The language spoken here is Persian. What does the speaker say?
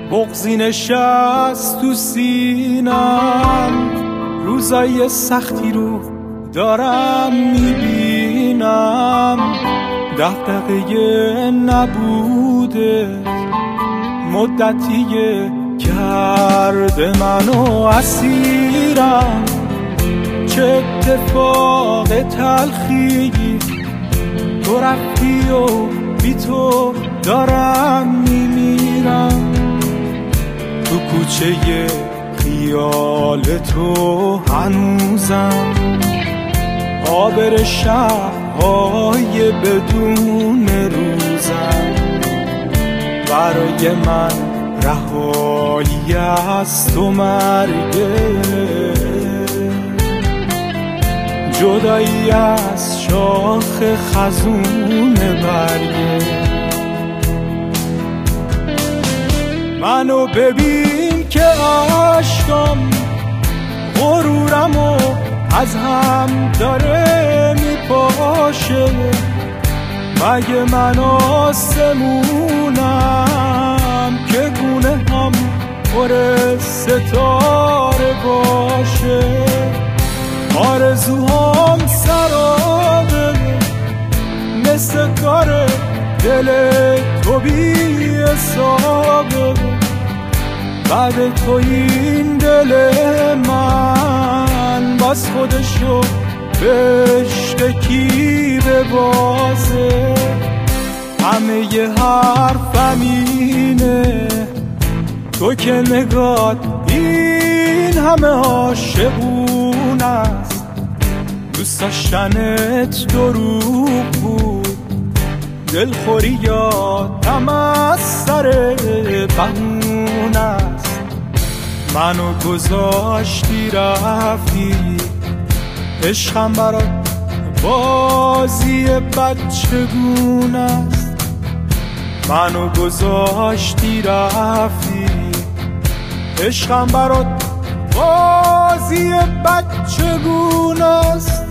بغضی نشست تو سینم، روزای سختی رو دارم میبینم، دغدغه نبوده مدتیه کرده منو اسیرم. چه اتفاق تلخی تو رفتی و بی تو دارم میمیرم. تو کوچه خیال تو هنوزم، عابر شب‌های بدون روزم. برای من رهایی از تو مرگه، جدایی از شاخ خزون برگه. منو ببین که عشقم غرورمو از هم داره میپاشه. مگه من آسمونم که گونه هم پر ستاره باشه؟ آرزوهام سرابه مثل کار دل تو بی حسابه. بعد تو این دل من باز خودشو بشتکی به بازه. همه ی حرفم اینه تو که نگات این همه عاشقون است. دوست داشتنت دروغ بود، دلخوری یادم از سر بهونه است. منو گذاشتی رفتی، عشقم برات بازی بچگونه است. منو گذاشتی رفتی، عشقم برات بازی بچگونه است.